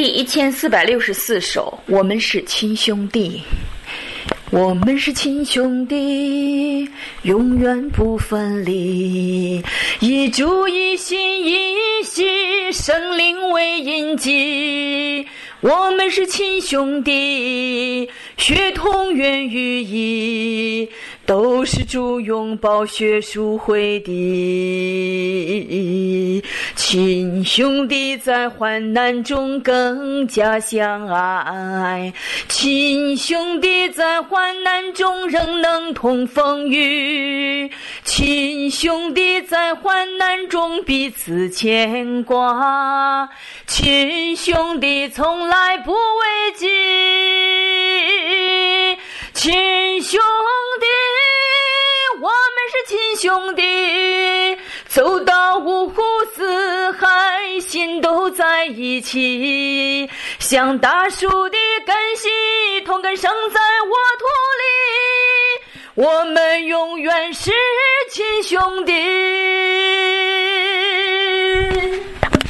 第1464首，我们是亲兄弟。我们是亲兄弟，永远不分离，一主一心一息，生灵为印记。我们是亲兄弟，血统源于一，都是主拥抱血赎回的。亲兄弟在患难中更加相爱，亲兄弟在患难中仍能同风雨，亲兄弟在患难中彼此牵挂，亲兄弟从来不畏惧，亲兄弟，我们是亲兄弟，走到五湖四海，心都在一起，像大树的根系，同根生在我土里，我们永远是亲兄弟。